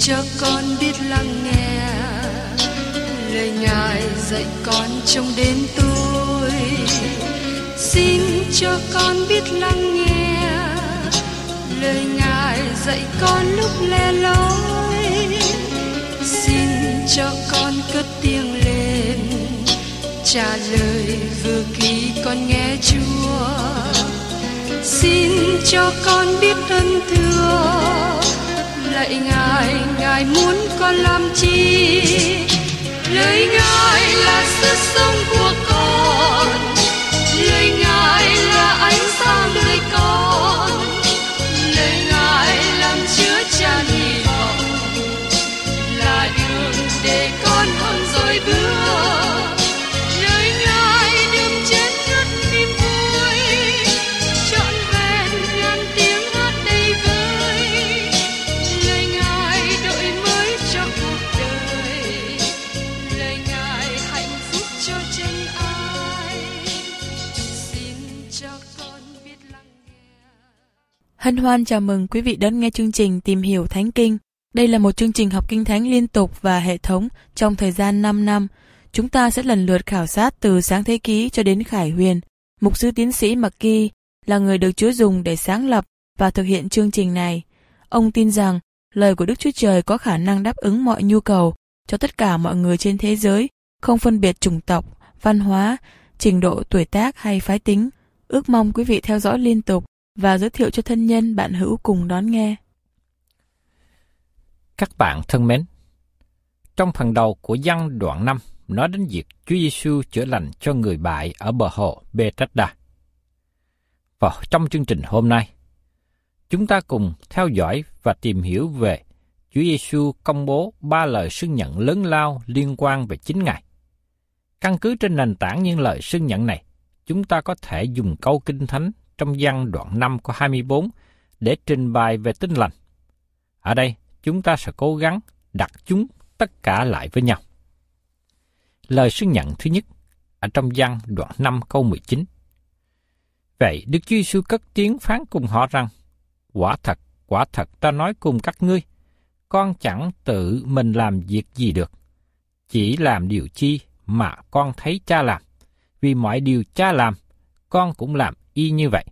cho con biết lắng nghe lời Ngài dạy con trong đêm tối. Xin cho con biết lắng nghe lời Ngài dạy con lúc lẻ loi. Xin cho con cất tiếng lên trả lời vừa khi con nghe Chúa. Xin cho con biết ơn thưa lạy Ngài, Ngài muốn con làm chi? Lời Ngài là sức sống của con, lời Ngài là ánh sáng đời con, lời Ngài làm chứa chan hy vọng, là đường để con hơn rồi bước. Lời Ngài đừng chết ngất niềm vui, trọn vẹn ngàn tiếng hát đầy vơi. Lời Ngài đổi mới cho cuộc đời, lời Ngài hạnh phúc cho chân ai. Xin cho con biết lắng nghe. Hân hoan chào mừng quý vị đón nghe chương trình Tìm hiểu Thánh Kinh. Đây là một chương trình học kinh thánh liên tục và hệ thống trong thời gian 5 năm. Chúng ta sẽ lần lượt khảo sát từ Sáng Thế Ký cho đến Khải Huyền. Mục sư tiến sĩ McGee là người được Chúa dùng để sáng lập và thực hiện chương trình này. Ông tin rằng lời của Đức Chúa Trời có khả năng đáp ứng mọi nhu cầu cho tất cả mọi người trên thế giới, không phân biệt chủng tộc, văn hóa, trình độ tuổi tác hay phái tính. Ước mong quý vị theo dõi liên tục và giới thiệu cho thân nhân bạn hữu cùng đón nghe. Các bạn thân mến, trong phần đầu của văn đoạn 5 nói đến việc Chúa Giêsu chữa lành cho người bại ở bờ hồ Bethesda. Và trong chương trình hôm nay, chúng ta cùng theo dõi và tìm hiểu về Chúa Giêsu công bố 3 lời xưng nhận lớn lao liên quan về chính Ngài. Căn cứ trên nền tảng những lời xưng nhận này, chúng ta có thể dùng câu Kinh Thánh trong văn đoạn 5 câu 24 để trình bày về Tin Lành. Ở đây, chúng ta sẽ cố gắng đặt chúng tất cả lại với nhau. Lời xưng nhận thứ nhất, ở trong văn đoạn 5 câu 19. Vậy Đức Chúa Giêsu cất tiếng phán cùng họ rằng, quả thật ta nói cùng các ngươi, con chẳng tự mình làm việc gì được, chỉ làm điều chi mà con thấy Cha làm, vì mọi điều Cha làm, con cũng làm y như vậy.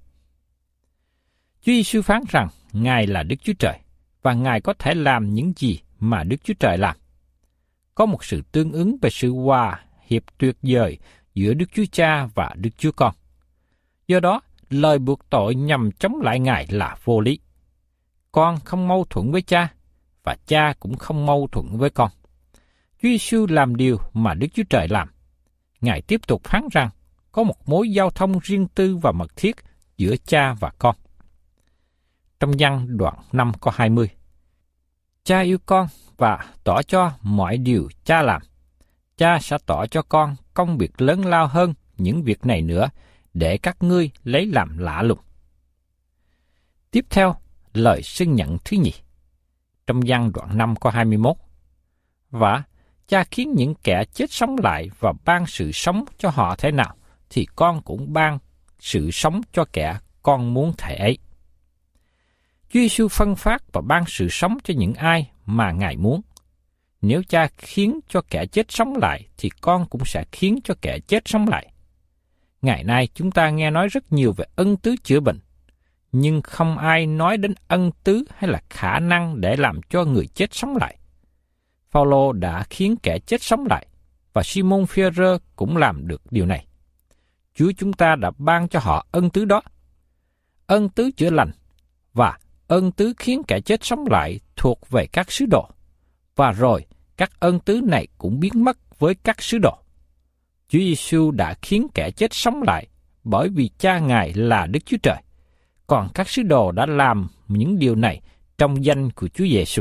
Chúa Giêsu phán rằng Ngài là Đức Chúa Trời, và Ngài có thể làm những gì mà Đức Chúa Trời làm. Có một sự tương ứng về sự hòa hiệp tuyệt vời giữa Đức Chúa Cha và Đức Chúa Con. Do đó, lời buộc tội nhằm chống lại Ngài là vô lý. Con không mâu thuẫn với Cha, và Cha cũng không mâu thuẫn với con. Chúa Giêsu làm điều mà Đức Chúa Trời làm. Ngài tiếp tục phán rằng có một mối giao thông riêng tư và mật thiết giữa Cha và con. Trong văn đoạn 5 câu 20, Cha yêu con và tỏ cho mọi điều Cha làm. Cha sẽ tỏ cho con công việc lớn lao hơn những việc này nữa, để các ngươi lấy làm lạ lùng. Tiếp theo, lời xưng nhận thứ nhì. Trong văn đoạn 5 câu 21, và Cha khiến những kẻ chết sống lại và ban sự sống cho họ thế nào, thì con cũng ban sự sống cho kẻ con muốn thể ấy. Chúa Giêsu phân phát và ban sự sống cho những ai mà Ngài muốn. Nếu Cha khiến cho kẻ chết sống lại, thì con cũng sẽ khiến cho kẻ chết sống lại. Ngày nay chúng ta nghe nói rất nhiều về ân tứ chữa bệnh, nhưng không ai nói đến ân tứ hay là khả năng để làm cho người chết sống lại. Phaolô đã khiến kẻ chết sống lại, và Simon Phi-e-rơ cũng làm được điều này. Chúa chúng ta đã ban cho họ ân tứ đó. Ân tứ chữa lành và ân tứ khiến kẻ chết sống lại thuộc về các sứ đồ, và rồi các ân tứ này cũng biến mất với các sứ đồ. Chúa Giêsu đã khiến kẻ chết sống lại bởi vì Cha Ngài là Đức Chúa Trời, còn các sứ đồ đã làm những điều này trong danh của Chúa Giêsu.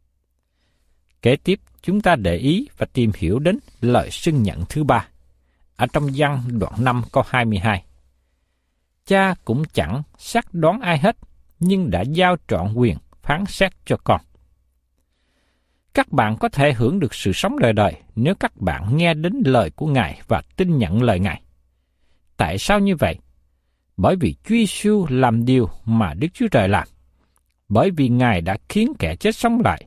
Kế tiếp, chúng ta để ý và tìm hiểu đến lời xưng nhận thứ ba, ở trong văn đoạn 5 câu 22. Cha cũng chẳng xác đoán ai hết, nhưng đã giao trọn quyền phán xét cho con. Các bạn có thể hưởng được sự sống đời đời nếu các bạn nghe đến lời của Ngài và tin nhận lời Ngài. Tại sao như vậy? Bởi vì Chúa Giêsu làm điều mà Đức Chúa Trời làm. Bởi vì Ngài đã khiến kẻ chết sống lại,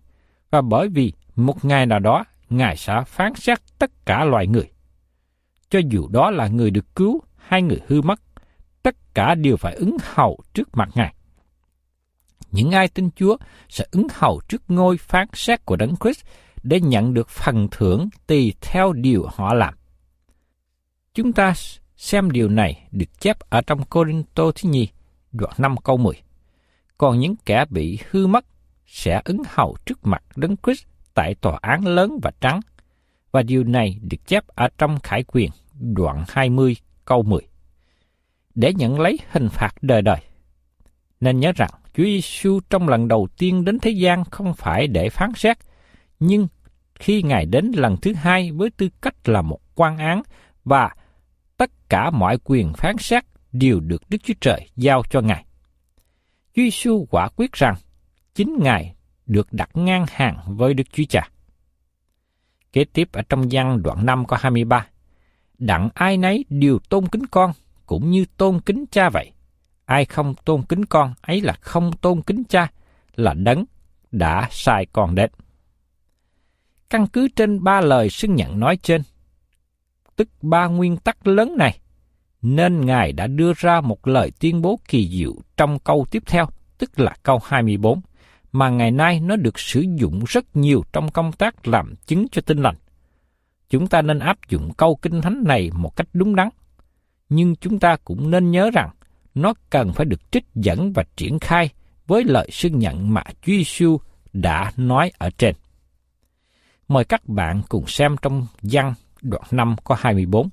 và bởi vì một ngày nào đó Ngài sẽ phán xét tất cả loài người. Cho dù đó là người được cứu hay người hư mất, tất cả đều phải ứng hầu trước mặt Ngài. Những ai tin Chúa sẽ ứng hầu trước ngôi phán xét của Đấng Christ để nhận được phần thưởng tùy theo điều họ làm. Chúng ta xem điều này được chép ở trong Cô-rinh-tô thứ nhì, đoạn 5 câu 10. Còn những kẻ bị hư mất sẽ ứng hầu trước mặt Đấng Christ tại tòa án lớn và trắng. Và điều này được chép ở trong Khải Quyền, đoạn 20 câu 10. Để nhận lấy hình phạt đời đời. Nên nhớ rằng Chúa Giêsu trong lần đầu tiên đến thế gian không phải để phán xét, nhưng khi Ngài đến lần thứ hai với tư cách là một quan án và tất cả mọi quyền phán xét đều được Đức Chúa Trời giao cho Ngài. Chúa Giêsu quả quyết rằng chính Ngài được đặt ngang hàng với Đức Chúa Cha. Kế tiếp ở trong Giăng đoạn 5 câu 23, đặng ai nấy đều tôn kính con, cũng như tôn kính cha vậy. Ai không tôn kính con ấy là không tôn kính cha, là Đấng đã sai con đến. Căn cứ trên 3 lời xưng nhận nói trên, tức 3 nguyên tắc lớn này, nên Ngài đã đưa ra một lời tuyên bố kỳ diệu trong câu tiếp theo, tức là câu 24, mà ngày nay nó được sử dụng rất nhiều trong công tác làm chứng cho tin lành. Chúng ta nên áp dụng câu Kinh Thánh này một cách đúng đắn, nhưng chúng ta cũng nên nhớ rằng nó cần phải được trích dẫn và triển khai với lời xưng nhận mà Chúa Giêsu đã nói ở trên. Mời các bạn cùng xem trong Giăng đoạn 5 câu 24.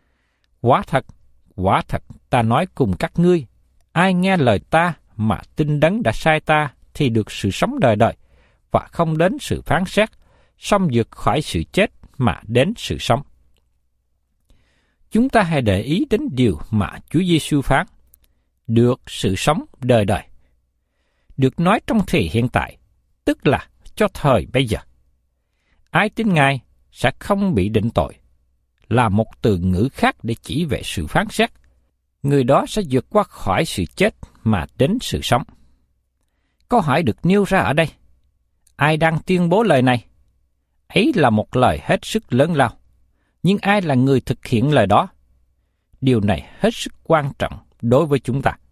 Quả thật, ta nói cùng các ngươi, ai nghe lời ta mà tin Đấng đã sai ta thì được sự sống đời đời, và không đến sự phán xét, song vượt khỏi sự chết mà đến sự sống. Chúng ta hãy để ý đến điều mà Chúa Giêsu phán, được sự sống đời đời. Được nói trong thời hiện tại, tức là cho thời bây giờ. Ai tin Ngài sẽ không bị định tội, là một từ ngữ khác để chỉ về sự phán xét. Người đó sẽ vượt qua khỏi sự chết mà đến sự sống. Câu hỏi được nêu ra ở đây, ai đang tuyên bố lời này? Ấy là một lời hết sức lớn lao, nhưng ai là người thực hiện lời đó? Điều này hết sức quan trọng đối với chúng ta.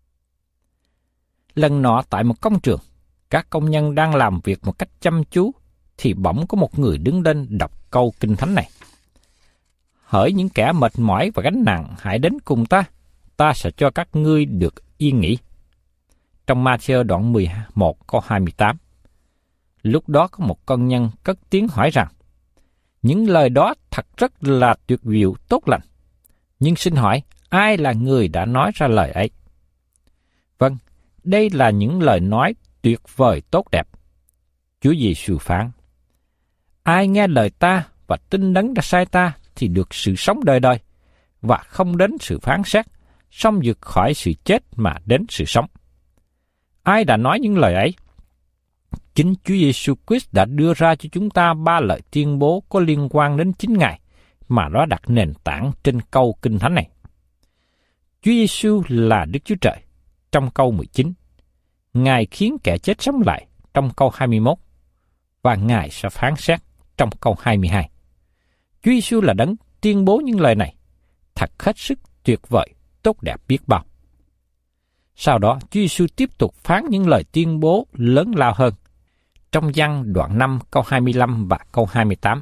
Lần nọ tại một công trường, các công nhân đang làm việc một cách chăm chú, thì bỗng có một người đứng lên đọc câu Kinh Thánh này. Hỡi những kẻ mệt mỏi và gánh nặng, hãy đến cùng ta, ta sẽ cho các ngươi được yên nghỉ. Trong Ma-thi-ơ đoạn 11 câu 28. Lúc đó có một công nhân cất tiếng hỏi rằng, những lời đó thật rất là tuyệt diệu tốt lành, nhưng xin hỏi, ai là người đã nói ra lời ấy? Vâng, đây là những lời nói tuyệt vời tốt đẹp. Chúa Giêsu phán, ai nghe lời ta và tin Đấng đã sai ta thì được sự sống đời đời, và không đến sự phán xét, song vượt khỏi sự chết mà đến sự sống. Ai đã nói những lời ấy? Chính Chúa Giêsu Christ đã đưa ra cho chúng ta 3 lời tuyên bố có liên quan đến chính Ngài, mà nó đặt nền tảng trên câu Kinh Thánh này. Chúa Giêsu là Đức Chúa Trời trong câu 19. Ngài khiến kẻ chết sống lại trong câu 21, và Ngài sẽ phán xét trong câu 22. Chúa Giêsu là Đấng tuyên bố những lời này, thật hết sức tuyệt vời, tốt đẹp biết bao. Sau đó, Chúa Giêsu tiếp tục phán những lời tuyên bố lớn lao hơn. Trong Giăng đoạn 5 câu 25 và câu 28.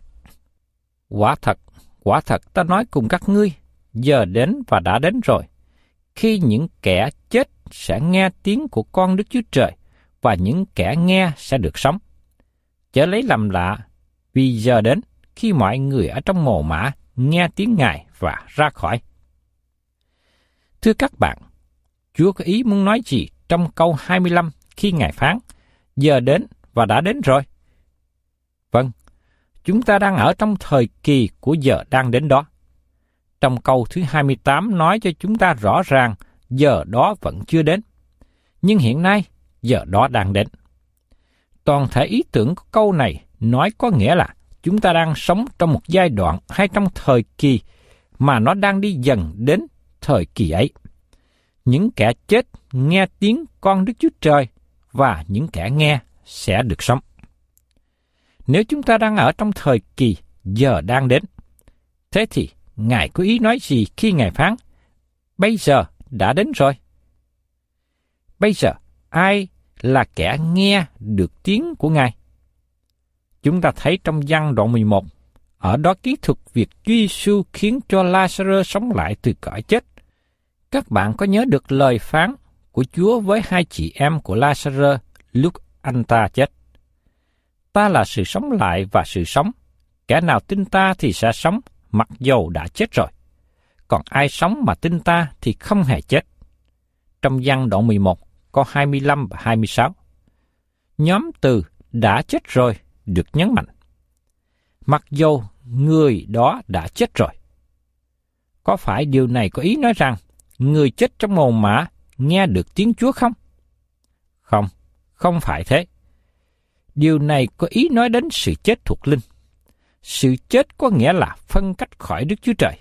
Quả thật ta nói cùng các ngươi, giờ đến và đã đến rồi, khi những kẻ chết sẽ nghe tiếng của con Đức Chúa Trời, và những kẻ nghe sẽ được sống. Chớ lấy làm lạ, vì giờ đến khi mọi người ở trong mồ mả nghe tiếng Ngài và ra khỏi. Thưa các bạn, Chúa có ý muốn nói gì trong câu 25 khi Ngài phán, giờ đến và đã đến rồi? Vâng, chúng ta đang ở trong thời kỳ của giờ đang đến đó. Trong câu thứ 28 nói cho chúng ta rõ ràng giờ đó vẫn chưa đến, nhưng hiện nay giờ đó đang đến. Toàn thể ý tưởng của câu này nói có nghĩa là chúng ta đang sống trong một giai đoạn hay trong thời kỳ mà nó đang đi dần đến thời kỳ ấy. Những kẻ chết nghe tiếng con Đức Chúa Trời, và những kẻ nghe sẽ được sống. Nếu chúng ta đang ở trong thời kỳ giờ đang đến, thế thì Ngài có ý nói gì khi Ngài phán, bây giờ đã đến rồi? Bây giờ, ai là kẻ nghe được tiếng của Ngài? Chúng ta thấy trong Giăng đoạn 11, ở đó kỹ thuật việc Chúa Giêsu khiến cho La-sa-rơ sống lại từ cõi chết. Các bạn có nhớ được lời phán của Chúa với hai chị em của La-sa-rơ lúc anh ta chết? Ta là sự sống lại và sự sống. Kẻ nào tin ta thì sẽ sống, mặc dầu đã chết rồi. Còn ai sống mà tin ta thì không hề chết. Trong Giăng đoạn 11, câu 25 và 26. Nhóm từ đã chết rồi được nhấn mạnh. Mặc dầu người đó đã chết rồi. Có phải điều này có ý nói rằng người chết trong mồ mả nghe được tiếng Chúa không? Không, không phải thế. Điều này có ý nói đến sự chết thuộc linh. Sự chết có nghĩa là phân cách khỏi Đức Chúa Trời.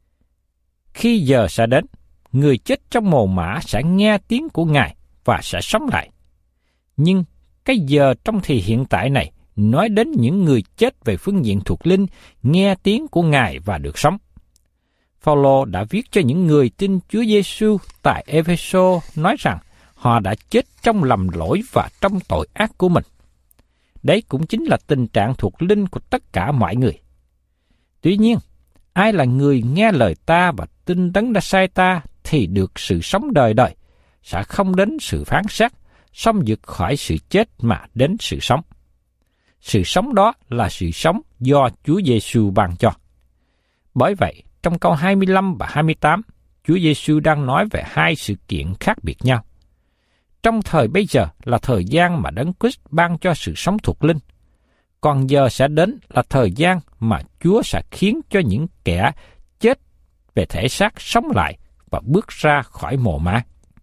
Khi giờ sẽ đến, người chết trong mồ mả sẽ nghe tiếng của Ngài và sẽ sống lại. Nhưng cái giờ trong thì hiện tại này nói đến những người chết về phương diện thuộc linh nghe tiếng của Ngài và được sống. Phao-lô đã viết cho những người tin Chúa Giêsu tại Ê-phê-sô nói rằng họ đã chết trong lầm lỗi và trong tội ác của mình. Đấy cũng chính là tình trạng thuộc linh của tất cả mọi người. Tuy nhiên, ai là người nghe lời ta và tin Đấng đã sai ta thì được sự sống đời đời, sẽ không đến sự phán xét, song vượt khỏi sự chết mà đến sự sống. Sự sống đó là sự sống do Chúa Giêsu ban cho. Bởi vậy, trong câu 25 và 28, Chúa Giêsu đang nói về hai sự kiện khác biệt nhau. Trong thời bây giờ là thời gian mà Đấng Christ ban cho sự sống thuộc linh, còn giờ sẽ đến là thời gian mà Chúa sẽ khiến cho những kẻ chết về thể xác sống lại và bước ra khỏi mồ mả.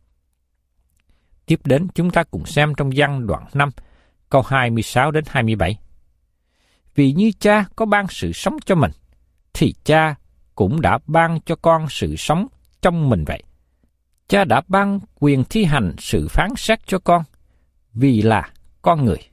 Tiếp đến chúng ta cùng xem trong Giăng đoạn 5, câu 26 đến 27. Vì như Cha có ban sự sống cho mình, thì Cha cũng đã ban cho con sự sống trong mình vậy. Cha đã ban quyền thi hành sự phán xét cho con, vì là con người.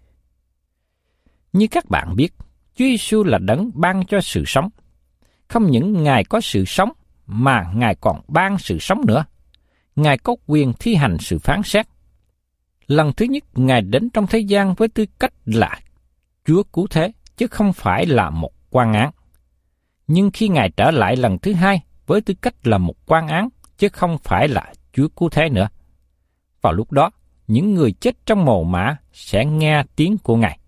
Như các bạn biết, Chúa Giêsu là Đấng ban cho sự sống. Không những Ngài có sự sống, mà Ngài còn ban sự sống nữa. Ngài có quyền thi hành sự phán xét. Lần thứ nhất, Ngài đến trong thế gian với tư cách là Chúa cứu thế, chứ không phải là một quan án. Nhưng khi Ngài trở lại lần thứ hai với tư cách là một quan án, chứ không phải là Chúa cứu thế nữa. Vào lúc đó, những người chết trong mồ mả sẽ nghe tiếng của Ngài.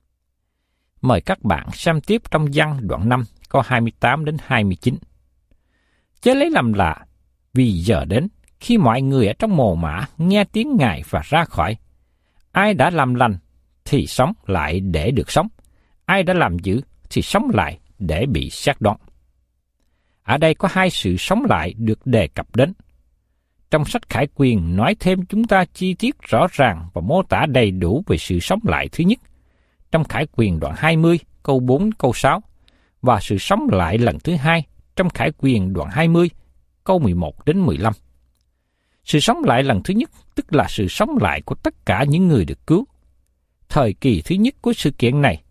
Mời các bạn xem tiếp trong Giăng đoạn 5, câu 28 đến 29. Chớ lấy làm lạ, vì giờ đến, khi mọi người ở trong mồ mả nghe tiếng Ngài và ra khỏi. Ai đã làm lành thì sống lại để được sống. Ai đã làm dữ thì sống lại để bị xét đoán. Ở đây có hai sự sống lại được đề cập đến. Trong sách Khải Quyền nói thêm chúng ta chi tiết rõ ràng và mô tả đầy đủ về sự sống lại thứ nhất, trong Khải Quyền đoạn 20, câu 4, câu 6, và sự sống lại lần thứ hai, trong Khải Quyền đoạn 20, câu 11 đến 15. Sự sống lại lần thứ nhất, tức là sự sống lại của tất cả những người được cứu. Thời kỳ thứ nhất của sự kiện này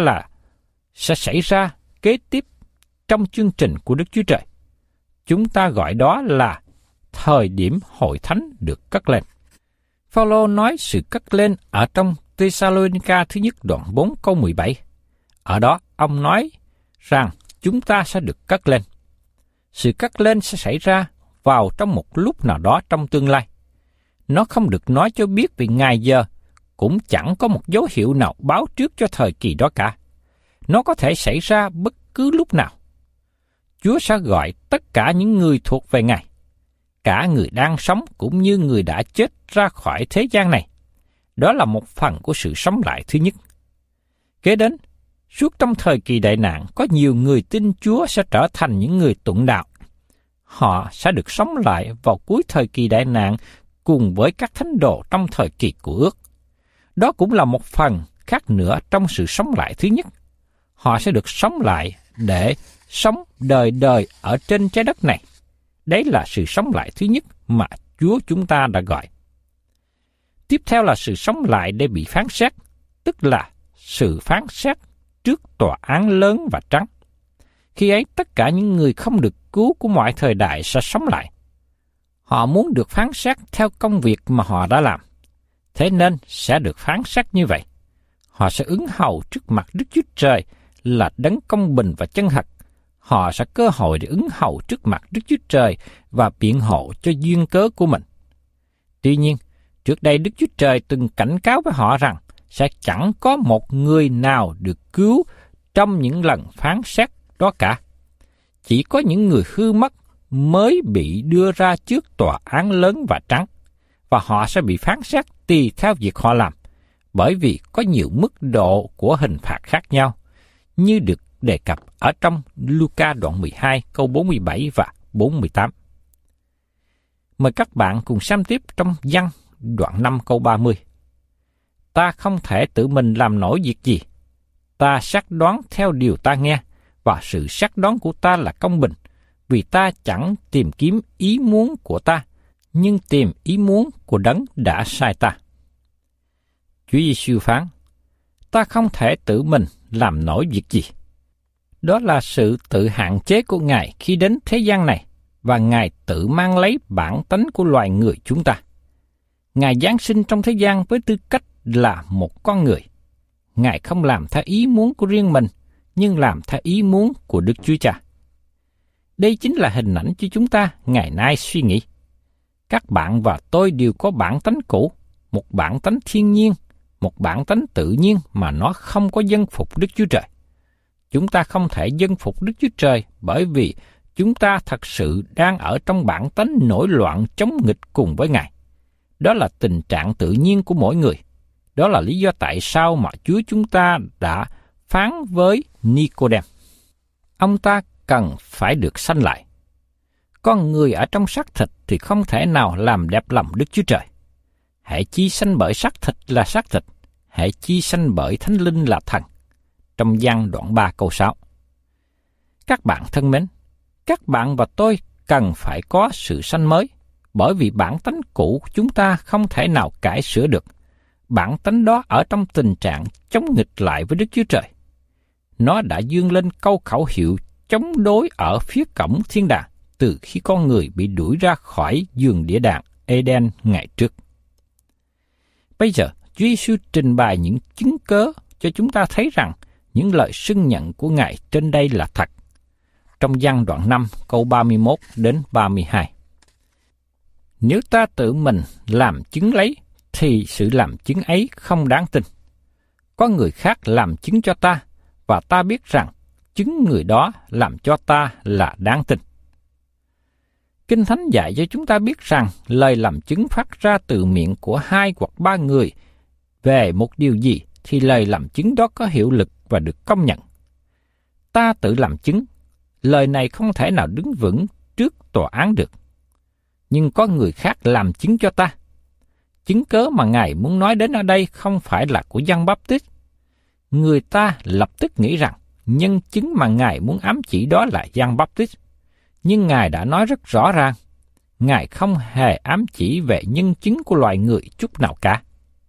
sẽ xảy ra kế tiếp trong chương trình của Đức Chúa Trời. Chúng ta gọi đó là thời điểm hội thánh được cất lên. Phao-lô nói sự cất lên ở trong Tê-sa-lô-ni-ca thứ nhất đoạn 4 câu 17. Ở đó ông nói rằng chúng ta sẽ được cất lên. Sự cất lên sẽ xảy ra vào trong một lúc nào đó trong tương lai. Nó không được nói cho biết về ngày giờ, cũng chẳng có một dấu hiệu nào báo trước cho thời kỳ đó cả. Nó có thể xảy ra bất cứ lúc nào. Chúa sẽ gọi tất cả những người thuộc về Ngài, cả người đang sống cũng như người đã chết ra khỏi thế gian này. Đó là một phần của sự sống lại thứ nhất. Kế đến, suốt trong thời kỳ đại nạn, có nhiều người tin Chúa sẽ trở thành những người tụng đạo. Họ sẽ được sống lại vào cuối thời kỳ đại nạn cùng với các thánh đồ trong thời kỳ của ước. Đó cũng là một phần khác nữa trong sự sống lại thứ nhất. Họ sẽ được sống lại để sống đời đời ở trên trái đất này. Đấy là sự sống lại thứ nhất mà Chúa chúng ta đã gọi. Tiếp theo là sự sống lại để bị phán xét, tức là sự phán xét trước tòa án lớn và trắng. Khi ấy tất cả những người không được cứu của mọi thời đại sẽ sống lại. Họ muốn được phán xét theo công việc mà họ đã làm. Thế nên sẽ được phán xét như vậy. Họ sẽ ứng hầu trước mặt Đức Chúa Trời là đấng công bình và chân thật. Họ sẽ cơ hội để ứng hầu trước mặt Đức Chúa Trời và biện hộ cho duyên cớ của mình. Tuy nhiên, trước đây Đức Chúa Trời từng cảnh cáo với họ rằng sẽ chẳng có một người nào được cứu trong những lần phán xét đó cả. Chỉ có những người hư mất mới bị đưa ra trước tòa án lớn và trắng, và họ sẽ bị phán xét tùy theo việc họ làm, bởi vì có nhiều mức độ của hình phạt khác nhau, như được đề cập ở trong Luca đoạn 12 câu 47 và 48. Mời các bạn cùng xem tiếp trong Giăng đoạn 5 câu 30. Ta không thể tự mình làm nổi việc gì. Ta xác đoán theo điều ta nghe, và sự xác đoán của ta là công bình, vì ta chẳng tìm kiếm ý muốn của ta, nhưng tìm ý muốn của đấng đã sai ta. Chúa Giêsu phán, ta không thể tự mình làm nổi việc gì. Đó là sự tự hạn chế của Ngài khi đến thế gian này, và Ngài tự mang lấy bản tánh của loài người chúng ta. Ngài giáng sinh trong thế gian với tư cách là một con người. Ngài không làm theo ý muốn của riêng mình, nhưng làm theo ý muốn của Đức Chúa Cha. Đây chính là hình ảnh cho chúng ta ngày nay suy nghĩ. Các bạn và tôi đều có bản tánh cũ, một bản tánh thiên nhiên, một bản tánh tự nhiên mà nó không có vâng phục Đức Chúa Trời. Chúng ta không thể vâng phục Đức Chúa Trời bởi vì chúng ta thật sự đang ở trong bản tánh nổi loạn chống nghịch cùng với Ngài. Đó là tình trạng tự nhiên của mỗi người. Đó là lý do tại sao mà Chúa chúng ta đã phán với Nicôđêm. Ông ta cần phải được sanh lại. Con người ở trong xác thịt thì không thể nào làm đẹp lòng Đức Chúa Trời. Hễ chi sanh bởi xác thịt là xác thịt, hễ chi sanh bởi Thánh Linh là thần. Trong Giăng đoạn 3 câu 6. Các bạn thân mến, các bạn và tôi cần phải có sự sanh mới, bởi vì bản tánh cũ của chúng ta không thể nào cải sửa được. Bản tánh đó ở trong tình trạng chống nghịch lại với Đức Chúa Trời. Nó đã vươn lên câu khẩu hiệu chống đối ở phía cổng thiên đàng từ khi con người bị đuổi ra khỏi vườn địa đàng Eden ngày trước. Bây giờ, Chúa Giêsu trình bày những chứng cớ cho chúng ta thấy rằng những lời xưng nhận của Ngài trên đây là thật. Trong Giăng đoạn 5 câu 31 đến 32. Nếu ta tự mình làm chứng lấy, thì sự làm chứng ấy không đáng tin. Có người khác làm chứng cho ta, và ta biết rằng chứng người đó làm cho ta là đáng tin. Kinh Thánh dạy cho chúng ta biết rằng lời làm chứng phát ra từ miệng của 2 hoặc 3 người về một điều gì thì lời làm chứng đó có hiệu lực và được công nhận. Ta tự làm chứng, lời này không thể nào đứng vững trước tòa án được. Nhưng có người khác làm chứng cho ta. Chứng cớ mà Ngài muốn nói đến ở đây không phải là của Giăng Báp-tít. Người ta lập tức nghĩ rằng nhân chứng mà Ngài muốn ám chỉ đó là Giăng Báp-tít. Nhưng Ngài đã nói rất rõ ràng, Ngài không hề ám chỉ về nhân chứng của loài người chút nào cả.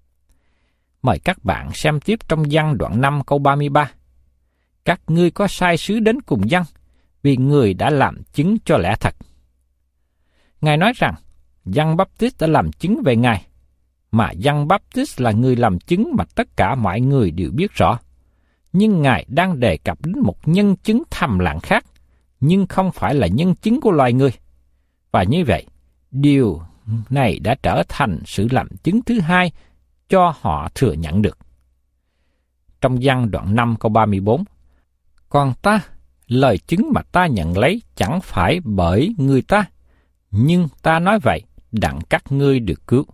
Mời các bạn xem tiếp trong Giăng đoạn 5 câu 33. Các ngươi có sai sứ đến cùng Giăng, vì người đã làm chứng cho lẽ thật. Ngài nói rằng, Giăng Báp-tít đã làm chứng về Ngài, mà Giăng Báp-tít là người làm chứng mà tất cả mọi người đều biết rõ. Nhưng Ngài đang đề cập đến một nhân chứng thầm lặng khác, nhưng không phải là nhân chứng của loài người. Và như vậy, điều này đã trở thành sự làm chứng thứ hai cho họ thừa nhận được. Trong Giăng đoạn 5 câu 34, còn ta, lời chứng mà ta nhận lấy chẳng phải bởi người ta, nhưng ta nói vậy đặng các ngươi được cứu.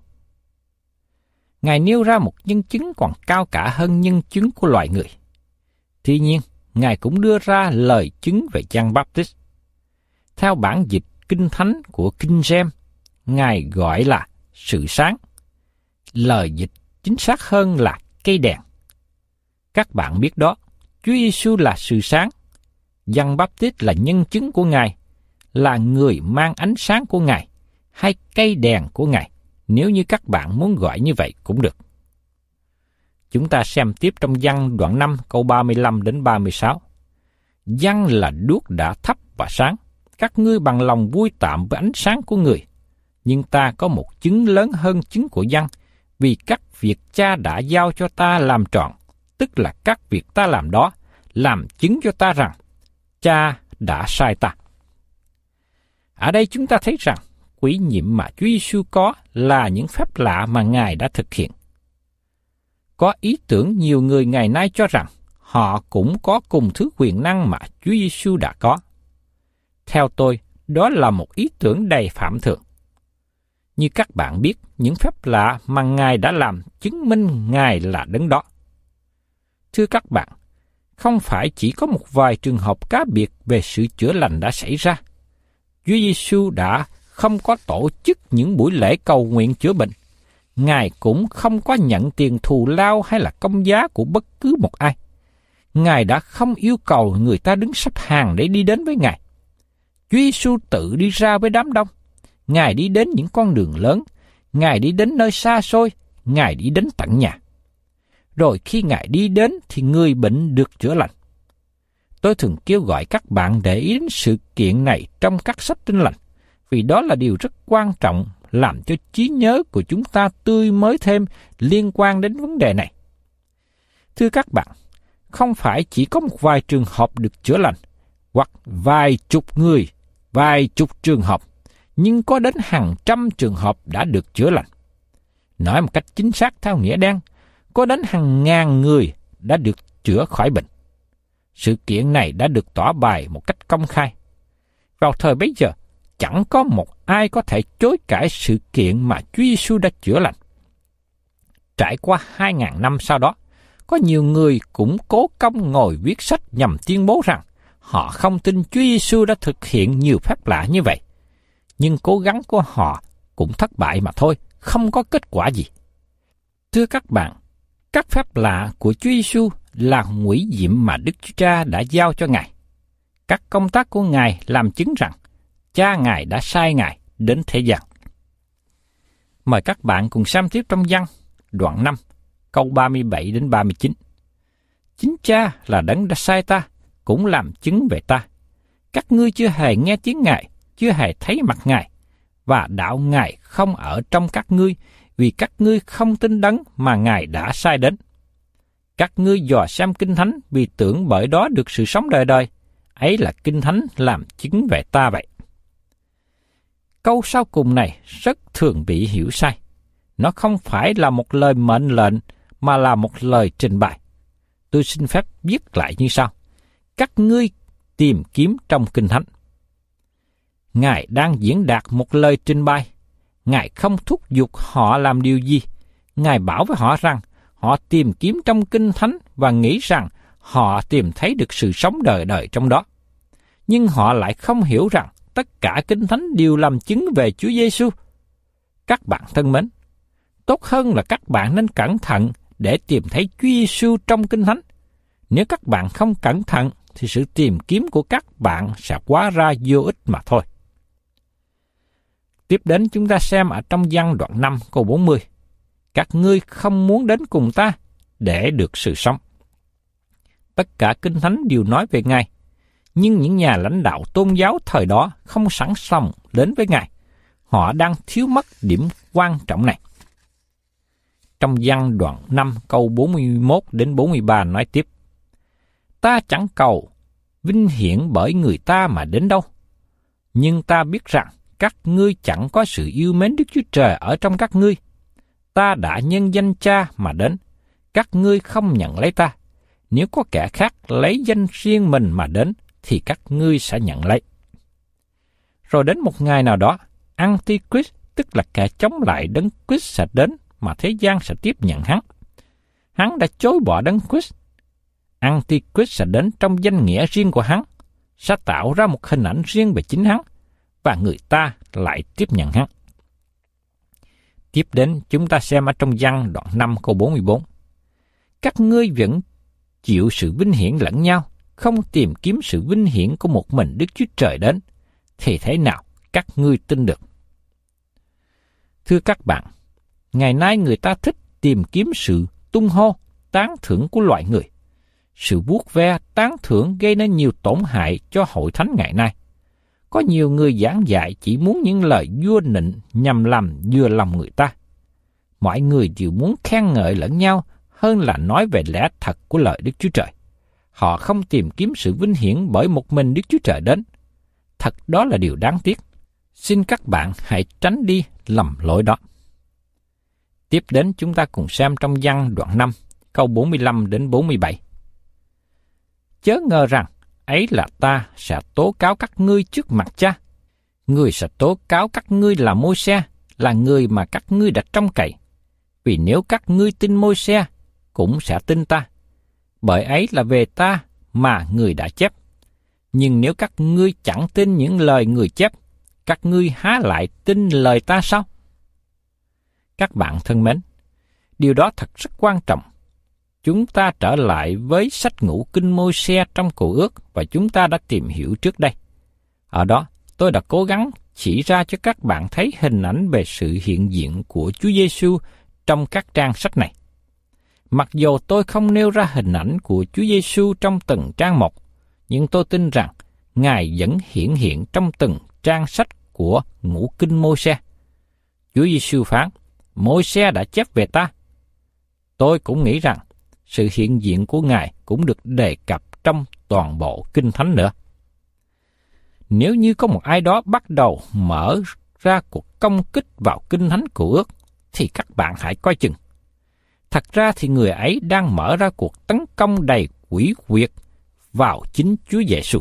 Ngài nêu ra một nhân chứng còn cao cả hơn nhân chứng của loài người. Tuy nhiên, Ngài cũng đưa ra lời chứng về Giăng Báp-tít. Theo bản dịch Kinh Thánh của King James, Ngài gọi là sự sáng. Lời dịch chính xác hơn là cây đèn. Các bạn biết đó, Chúa Giêsu là sự sáng. Giăng Báp-tít là nhân chứng của Ngài, là người mang ánh sáng của Ngài, hay cây đèn của Ngài, nếu như các bạn muốn gọi như vậy cũng được. Chúng ta xem tiếp trong Giăng đoạn 5 câu 35 đến 36. Giăng là đuốc đã thắp và sáng, các ngươi bằng lòng vui tạm với ánh sáng của người. Nhưng ta có một chứng lớn hơn chứng của Giăng, vì các việc Cha đã giao cho ta làm trọn, tức là các việc ta làm đó, làm chứng cho ta rằng Cha đã sai ta. Ở đây chúng ta thấy rằng ủy nhiệm mà Chúa Giêsu có là những phép lạ mà Ngài đã thực hiện. Có ý tưởng nhiều người ngày nay cho rằng họ cũng có cùng thứ quyền năng mà Chúa Giêsu đã có. Theo tôi, đó là một ý tưởng đầy phạm thượng. Như các bạn biết, những phép lạ mà Ngài đã làm chứng minh Ngài là đấng đó. Thưa các bạn, không phải chỉ có một vài trường hợp cá biệt về sự chữa lành đã xảy ra. Chúa Giêsu đã không có tổ chức những buổi lễ cầu nguyện chữa bệnh. Ngài cũng không có nhận tiền thù lao hay là công giá của bất cứ một ai. Ngài đã không yêu cầu người ta đứng xếp hàng để đi đến với Ngài. Chúa Giêsu tự đi ra với đám đông. Ngài đi đến những con đường lớn. Ngài đi đến nơi xa xôi. Ngài đi đến tận nhà. Rồi khi Ngài đi đến thì người bệnh được chữa lành. Tôi thường kêu gọi các bạn để ý đến sự kiện này trong các sách Tin Lành, vì đó là điều rất quan trọng làm cho trí nhớ của chúng ta tươi mới thêm liên quan đến vấn đề này. Thưa các bạn, không phải chỉ có một vài trường hợp được chữa lành, hoặc vài chục người, vài chục trường hợp, nhưng có đến hàng trăm trường hợp đã được chữa lành. Nói một cách chính xác theo nghĩa đen, có đến hàng ngàn người đã được chữa khỏi bệnh. Sự kiện này đã được tỏ bày một cách công khai. Vào thời bấy giờ, chẳng có một ai có thể chối cãi sự kiện mà Chúa Giêsu đã chữa lành. Trải qua 2.000 năm sau đó, có nhiều người cũng cố công ngồi viết sách nhằm tuyên bố rằng họ không tin Chúa Giêsu đã thực hiện nhiều phép lạ như vậy. Nhưng cố gắng của họ cũng thất bại mà thôi, không có kết quả gì. Thưa các bạn, các phép lạ của Chúa Giêsu là ủy nhiệm mà Đức Chúa Cha đã giao cho Ngài. Các công tác của Ngài làm chứng rằng Cha Ngài đã sai Ngài đến thế gian. Mời các bạn cùng xem tiếp trong Giăng đoạn 5, câu 37 đến 39. Chính Cha là đấng đã sai ta, cũng làm chứng về ta. Các ngươi chưa hề nghe tiếng Ngài, chưa hề thấy mặt Ngài, và đạo Ngài không ở trong các ngươi, vì các ngươi không tin đấng mà Ngài đã sai đến. Các ngươi dò xem Kinh Thánh vì tưởng bởi đó được sự sống đời đời. Ấy là Kinh Thánh làm chứng về ta vậy. Câu sau cùng này rất thường bị hiểu sai. Nó không phải là một lời mệnh lệnh mà là một lời trình bày. Tôi xin phép viết lại như sau. Các ngươi tìm kiếm trong Kinh Thánh. Ngài đang diễn đạt một lời trình bày. Ngài không thúc giục họ làm điều gì. Ngài bảo với họ rằng họ tìm kiếm trong Kinh Thánh và nghĩ rằng họ tìm thấy được sự sống đời đời trong đó. Nhưng họ lại không hiểu rằng tất cả Kinh Thánh đều làm chứng về Chúa Giêsu. Các bạn thân mến, tốt hơn là các bạn nên cẩn thận để tìm thấy Chúa Giêsu trong Kinh Thánh. Nếu các bạn không cẩn thận thì sự tìm kiếm của các bạn sẽ hóa ra vô ích mà thôi. Tiếp đến chúng ta xem ở trong Giăng đoạn 5 câu 40. Các ngươi không muốn đến cùng ta để được sự sống. Tất cả Kinh Thánh đều nói về Ngài, nhưng những nhà lãnh đạo tôn giáo thời đó không sẵn sàng đến với Ngài. Họ đang thiếu mất điểm quan trọng này. Trong Giăng đoạn 5 câu 41 đến 43 nói tiếp. Ta chẳng cầu vinh hiển bởi người ta mà đến đâu, nhưng ta biết rằng các ngươi chẳng có sự yêu mến Đức Chúa Trời ở trong các ngươi. Ta đã nhân danh Cha mà đến, các ngươi không nhận lấy ta. Nếu có kẻ khác lấy danh riêng mình mà đến, thì các ngươi sẽ nhận lấy. Rồi đến một ngày nào đó, Antichrist, tức là kẻ chống lại Đấng Christ sẽ đến, mà thế gian sẽ tiếp nhận hắn. Hắn đã chối bỏ Đấng Christ. Antichrist sẽ đến trong danh nghĩa riêng của hắn, sẽ tạo ra một hình ảnh riêng về chính hắn, và người ta lại tiếp nhận hắn. Tiếp đến chúng ta xem ở trong Giăng đoạn 5 câu 44. Các ngươi vẫn chịu sự vinh hiển lẫn nhau, không tìm kiếm sự vinh hiển của một mình Đức Chúa Trời đến, thì thế nào các ngươi tin được? Thưa các bạn, ngày nay người ta thích tìm kiếm sự tung hô, tán thưởng của loài người. Sự vuốt ve, tán thưởng gây nên nhiều tổn hại cho hội thánh ngày nay. Có nhiều người giảng dạy chỉ muốn những lời vua nịnh nhằm làm vừa lòng người ta. Mọi người đều muốn khen ngợi lẫn nhau hơn là nói về lẽ thật của lời Đức Chúa Trời. Họ không tìm kiếm sự vinh hiển bởi một mình Đức Chúa Trời đến. Thật đó là điều đáng tiếc. Xin các bạn hãy tránh đi lầm lỗi đó. Tiếp đến chúng ta cùng xem trong Giăng đoạn 5, câu 45 đến 47. Chớ ngờ rằng ấy là ta sẽ tố cáo các ngươi trước mặt Cha. Người sẽ tố cáo các ngươi là Môi-se, là người mà các ngươi đã trông cậy. Vì nếu các ngươi tin Môi-se, cũng sẽ tin ta. Bởi ấy là về ta mà người đã chép. Nhưng nếu các ngươi chẳng tin những lời người chép, các ngươi há lại tin lời ta sao? Các bạn thân mến, điều đó thật rất quan trọng. Chúng ta trở lại với sách ngũ kinh Môi-se trong Cựu Ước và chúng ta đã tìm hiểu trước đây. Ở đó, tôi đã cố gắng chỉ ra cho các bạn thấy hình ảnh về sự hiện diện của Chúa Giêsu trong các trang sách này. Mặc dù tôi không nêu ra hình ảnh của Chúa Giêsu trong từng trang một, nhưng tôi tin rằng Ngài vẫn hiện hiện trong từng trang sách của ngũ kinh Môi-se. Chúa Giêsu phán, Môi-se đã chép về ta. Tôi cũng nghĩ rằng sự hiện diện của Ngài cũng được đề cập trong toàn bộ Kinh Thánh nữa. Nếu như có một ai đó bắt đầu mở ra cuộc công kích vào Kinh Thánh Cựu Ước, thì các bạn hãy coi chừng. Thật ra thì người ấy đang mở ra cuộc tấn công đầy quỷ quyệt vào chính Chúa Giêsu.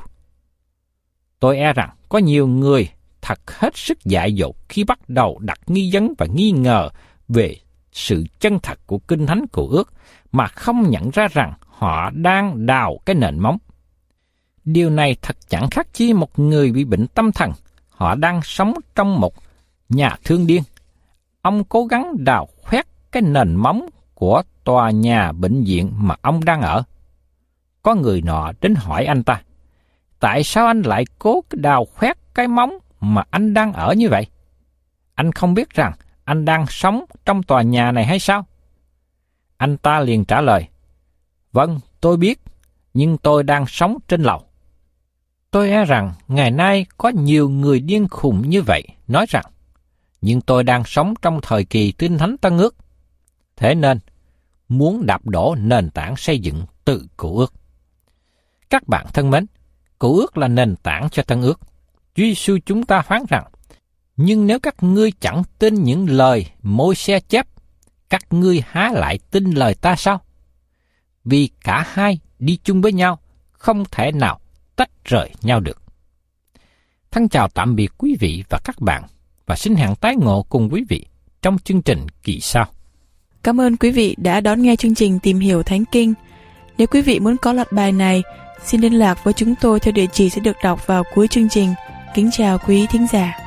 Tôi e rằng có nhiều người thật hết sức dại dột khi bắt đầu đặt nghi vấn và nghi ngờ về sự chân thật của Kinh Thánh Cựu Ước mà không nhận ra rằng họ đang đào cái nền móng. Điều này thật chẳng khác chi một người bị bệnh tâm thần. Họ đang sống trong một nhà thương điên. Ông cố gắng đào khoét cái nền móng của tòa nhà bệnh viện mà ông đang ở. Có người nọ đến hỏi anh ta, tại sao anh lại cố đào khoét cái móng mà anh đang ở như vậy? Anh không biết rằng anh đang sống trong tòa nhà này hay sao? Anh ta liền trả lời, vâng, tôi biết, nhưng tôi đang sống trên lầu. Tôi e rằng ngày nay có nhiều người điên khùng như vậy, nói rằng, nhưng tôi đang sống trong thời kỳ Kinh Thánh Tân Ước. Thế nên, muốn đạp đổ nền tảng xây dựng từ Cựu Ước. Các bạn thân mến, Cựu Ước là nền tảng cho Tân Ước. Chúa Giêsu chúng ta phán rằng, nhưng nếu các ngươi chẳng tin những lời Môi-se chép, các ngươi há lại tin lời ta sao? Vì cả hai đi chung với nhau, không thể nào tách rời nhau được. Thân chào tạm biệt quý vị và các bạn, và xin hẹn tái ngộ cùng quý vị trong chương trình kỳ sau. Cảm ơn quý vị đã đón nghe chương trình Tìm Hiểu Thánh Kinh. Nếu quý vị muốn có loạt bài này, xin liên lạc với chúng tôi theo địa chỉ sẽ được đọc vào cuối chương trình. Kính chào quý thính giả.